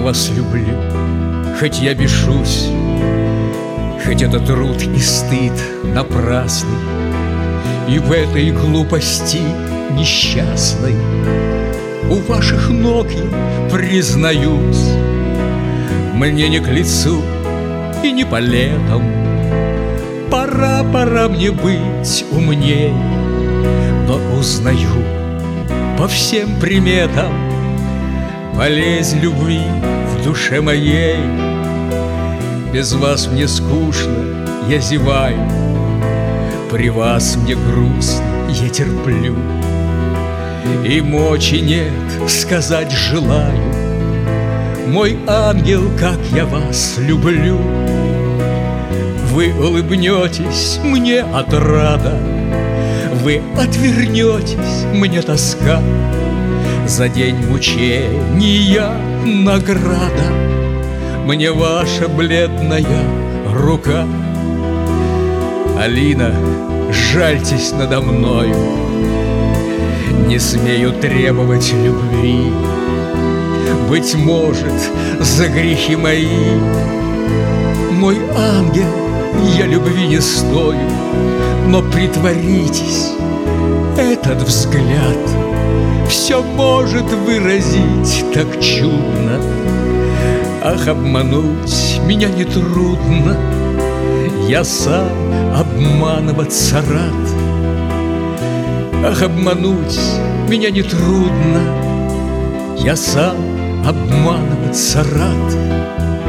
я вас люблю, хоть я бешусь, хоть это труд и стыд напрасный, и в этой глупости несчастной у ваших ног я признаюсь. Мне не к лицу и не по летам, пора мне быть умней, но узнаю по всем приметам болезнь любви в душе моей. Без вас мне скучно, я зеваю, при вас мне грустно, я терплю, и мочи нет сказать желаю: мой ангел, как я вас люблю. Вы улыбнетесь, мне отрада, вы отвернетесь, мне тоска. За день мучения награда мне ваша бледная рука. Алина, жальтесь надо мною, не смею требовать любви. Быть может, за грехи мои, мой ангел, я любви не стою, но притворитесь, этот взгляд все может выразить так чудно. Ах, обмануть меня нетрудно, я сам обманываться рад. Ах, обмануть меня нетрудно, я сам обманываться рад.